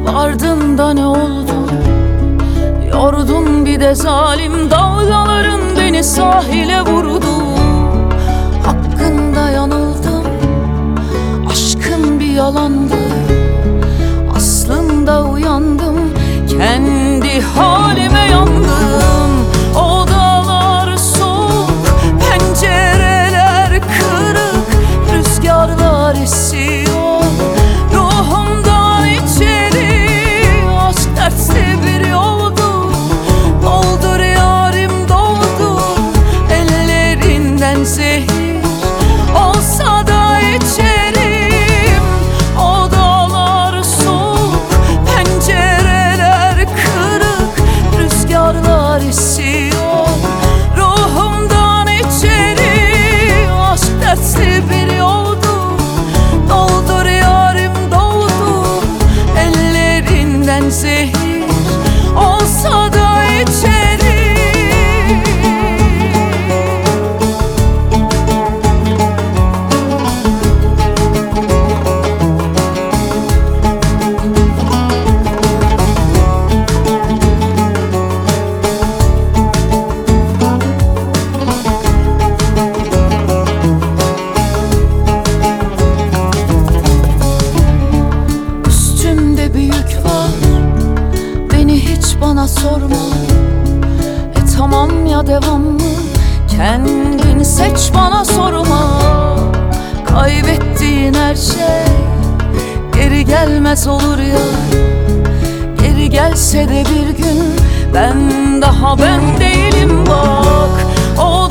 Ardında ne oldu? Yordun bir de zalim dalgaların beni sahile vurdu. Hakkında yanıldım, aşkın bir yalandı. Aslında uyandım, kendi halime yandım. Odalar soğuk, pencereler kırık, rüzgarlar esiyor ruhumdan içeri. Aşk dertli bir yoldu, doldur yarim doldur. Ellerinden zehir olsa da içerim. Odalar soğuk, pencereler kırık, rüzgarlar esiyor ruhumdan içeri. Aşk dertli bir yoldu, doldur yarim doldur. Ellerinden zehir olsa da içerim. Üstümde bir yük var, beni hiç bana sorma. Tamam ya, devam mı? Kendin seç, bana sorma. Kaybettiğin her şey geri gelmez olur ya. Geri gelse de bir gün ben daha ben değilim bak. O